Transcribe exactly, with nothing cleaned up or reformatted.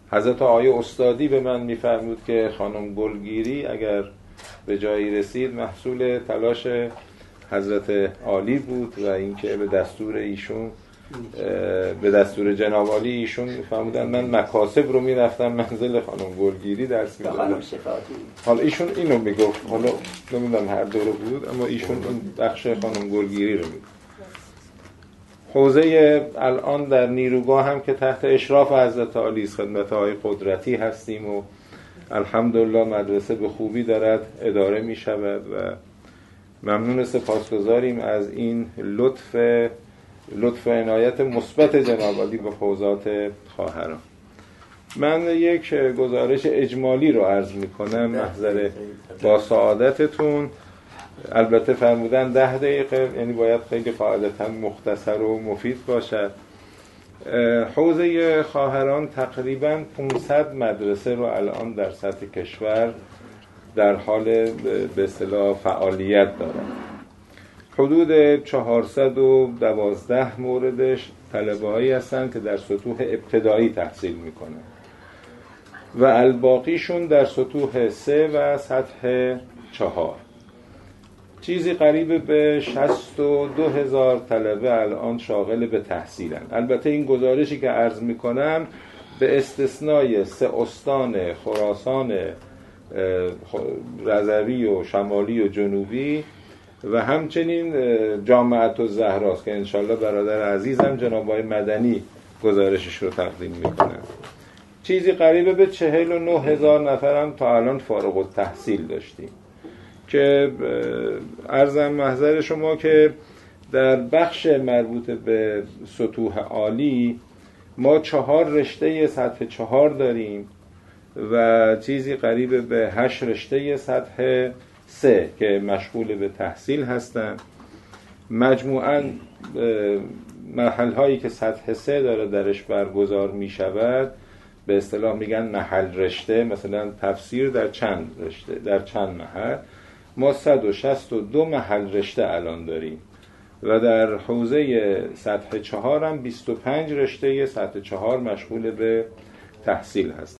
حضرت آقای استادی به من میفرمود که خانم گلگیری اگر به جایی رسید محصول تلاش حضرت عالی بود و اینکه به دستور ایشون به دستور جناب عالی ایشون میفرمودن من مکاسب رو میرفتم منزل خانم گلگیری درس میدادم. حالا ایشون اینو میگفت، حالا نمیدونم هر دوره بود، اما ایشون این بخش خانم گلگیری رو میگفت. حوزه الان در نیروگاه هم که تحت اشراف حضرت عالی است، خدمت های قدرتی هستیم و الحمدلله مدرسه به خوبی دارد اداره می شود و ممنون سپاسگزاریم از این لطف لطف و عنایت مثبت جناب عالی به حوزات خواهران. من یک گزارش اجمالی رو عرض می کنم محضر با سعادتتون. البته فرمودن ده دقیقه، یعنی باید خیلی قاعدتا مختصر و مفید باشد. حوزه خواهران تقریباً پانصد مدرسه رو الان در سطح کشور در حال به اصطلاح فعالیت دارد. حدود چهارصد و دوازده موردش طلبه‌هایی هستند که در سطوح ابتدایی تحصیل میکنند و الباقیشون در سطوح سه و سطح چهار. چیزی قریب به شصت و دو هزار طلبه الان شاغل به تحصیلن. البته این گزارشی که عرض میکنم به استثنای سه استان خراسان، رضوی و شمالی و جنوبی و همچنین جامعة الزهراست که انشالله برادر عزیزم جناب آقای مدنی گزارشش رو تقدیم میکنن. چیزی قریب به چهل و نه هزار نفرم تا الان فارغ التحصیل داشتیم که عرضم محضر شما که در بخش مربوط به سطوح عالی ما چهار رشته سطح چهار داریم و چیزی قریب به هشت رشته سطح سه که مشغول به تحصیل هستند. مجموعاً مرحله هایی که سطح سه داره درش برگزار می شود به اصطلاح میگن محل رشته، مثلا تفسیر در چند رشته، در چند محل. ما صد و شصت و دو محل رشته الان داریم و در حوزه سطح چهار هم بیست و پنج رشته سطح چهار مشغول به تحصیل هست.